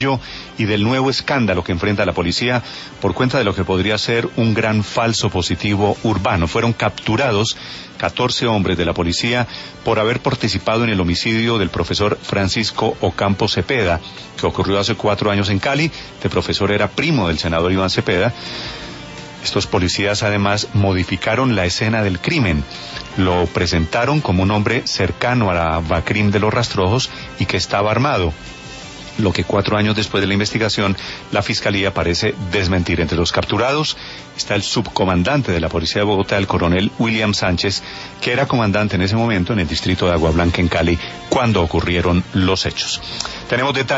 y del nuevo escándalo que enfrenta la policía por cuenta de lo que podría ser un gran falso positivo urbano. Fueron capturados 14 hombres de la policía por haber participado en el homicidio del profesor Francisco Ocampo Cepeda, que ocurrió hace 4 años en Cali. Este profesor era primo del senador Iván Cepeda. Estos policías además modificaron la escena del crimen. Lo presentaron como un hombre cercano a la Bacrim de los Rastrojos y que estaba armado, lo que 4 años después de la investigación la Fiscalía parece desmentir. Entre los capturados está el subcomandante de la Policía de Bogotá, el coronel William Sánchez, que era comandante en ese momento en el distrito de Agua Blanca en Cali cuando ocurrieron los hechos. Tenemos detalles.